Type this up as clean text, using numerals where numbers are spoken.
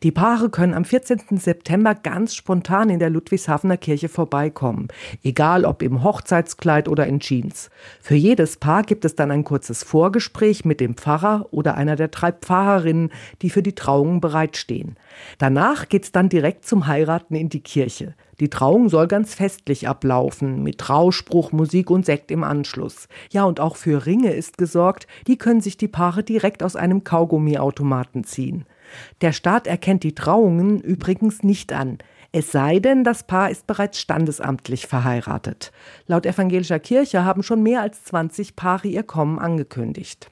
Die Paare können am 14. September ganz spontan in der Ludwigshafener Kirche vorbeikommen, egal ob im Hochzeitskleid oder in Jeans. Für jedes Paar gibt es dann ein kurzes Vorgespräch mit dem Pfarrer oder einer der 3 Pfarrerinnen, die für die Trauungen bereitstehen. Danach geht's dann direkt zum Heiraten in die Kirche. Die Trauung soll ganz festlich ablaufen, mit Trauspruch, Musik und Sekt im Anschluss. Ja, und auch für Ringe ist gesorgt, die können sich die Paare direkt aus einem Kaugummiautomaten ziehen. Der Staat erkennt die Trauungen übrigens nicht an. Es sei denn, das Paar ist bereits standesamtlich verheiratet. Laut evangelischer Kirche haben schon mehr als 20 Paare ihr Kommen angekündigt.